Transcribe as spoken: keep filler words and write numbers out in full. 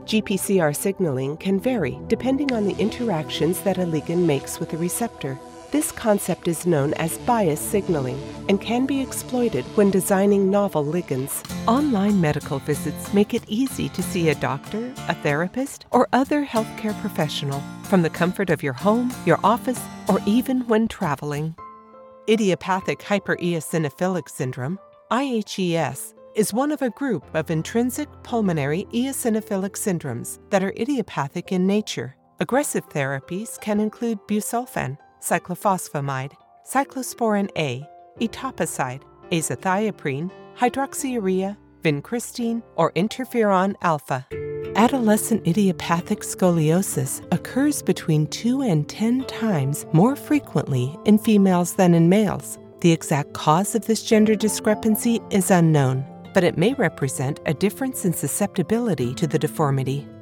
G P C R signaling can vary depending on the interactions that a ligand makes with a receptor. This concept is known as bias signaling and can be exploited when designing novel ligands. Online medical visits make it easy to see a doctor, a therapist, or other healthcare professional from the comfort of your home, your office, or even when traveling. Idiopathic hypereosinophilic syndrome, I H E S, is one of a group of intrinsic pulmonary eosinophilic syndromes that are idiopathic in nature. Aggressive therapies can include busulfan, cyclophosphamide, cyclosporin A, etoposide, azathioprine, hydroxyurea, vincristine, or interferon alpha. Adolescent idiopathic scoliosis occurs between two and ten times more frequently in females than in males. The exact cause of this gender discrepancy is unknown, but it may represent a difference in susceptibility to the deformity.